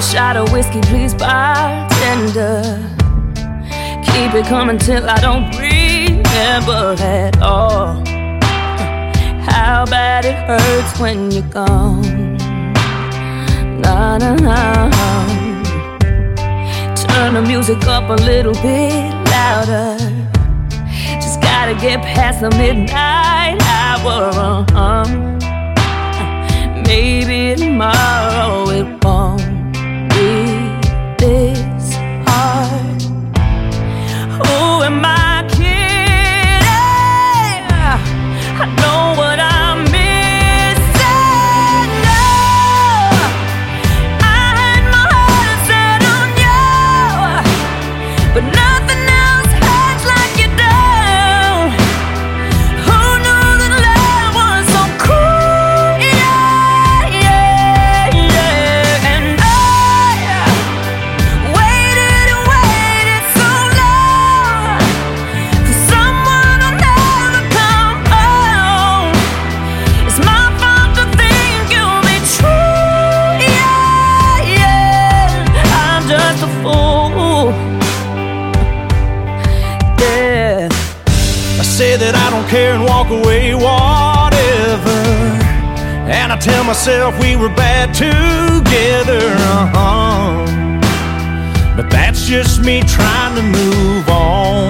a shot of whiskey, please, bartender. Keep it coming till I don't remember at all how bad it hurts when you're gone. Na na na. Turn the music up a little bit louder. Just gotta get past the midnight hour. Maybe tomorrow it won't be this hard. Who am I kidding? I know what I'm missing. No, I had my heart set on you, but nothing else hurts like you do. Who knew that love was so cruel? Yeah, yeah, yeah. And I waited and waited so long for someone who'll never come home. It's my fault to think you'll be true. Yeah, yeah. I'm just a fool. Yeah. I say that I don't care and walk away, whatever. And I tell myself we were bad together. But that's just me trying to move on.